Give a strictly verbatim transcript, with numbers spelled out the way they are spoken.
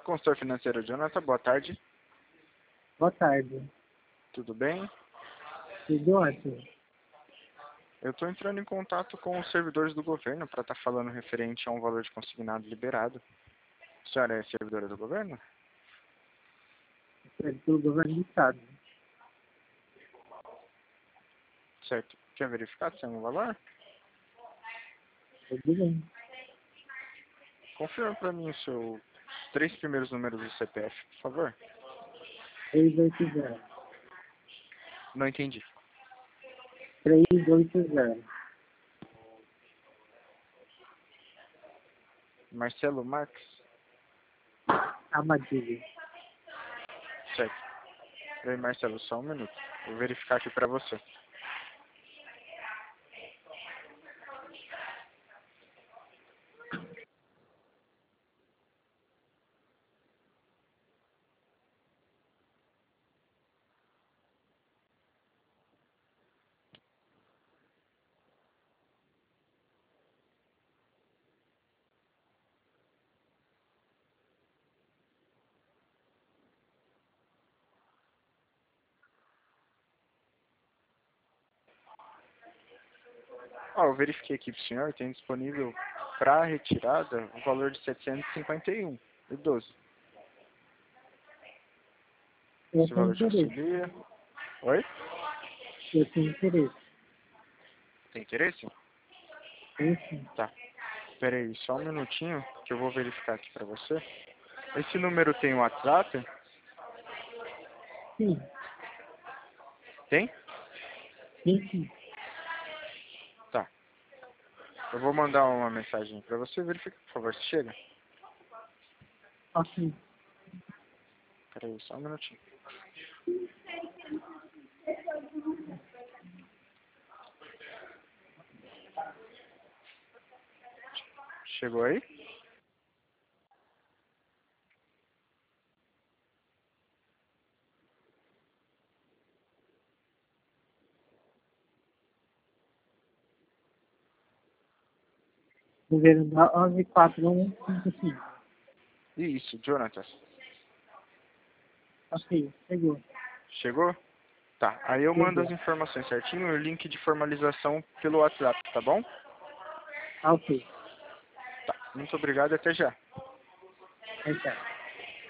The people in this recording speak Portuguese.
Consultor financeiro Jonathan, boa tarde. Boa tarde. Tudo bem? Tudo ótimo. Eu estou entrando em contato com os servidores do governo para estar falando referente a um valor de consignado liberado. A senhora é servidora do governo? É do governo do estado. Certo. Quer verificar se é um valor? Tudo bem. Confirma para mim os seus três primeiros números do C P F, por favor. três oito zero. Não entendi. três oito zero. Marcelo Marques? Amadilha. Certo. Peraí, Marcelo, só um minuto. Vou verificar aqui para você. Ó, eu verifiquei aqui para o senhor, tem disponível para retirada o valor de setecentos e cinquenta e um e doze. Eu Esse tenho valor te interesse. auxilia. Oi? Eu tenho interesse. Tem interesse? Sim, sim. Tá. Espera aí, só um minutinho que eu vou verificar aqui para você. Esse número tem WhatsApp? Sim, Tem? sim, sim. Tá. Eu vou mandar uma mensagem para você. Verifica, por favor, se chega. Ok. Espera aí, só um minutinho. Chegou aí? Governo da onze quatro um cinco cinco. Isso, Jonathan. Ok, chegou. Chegou? Tá. Aí eu mando as Chegou. informações certinho e o link de formalização pelo WhatsApp, tá bom? Ok. Tá. Muito obrigado e até já. Então.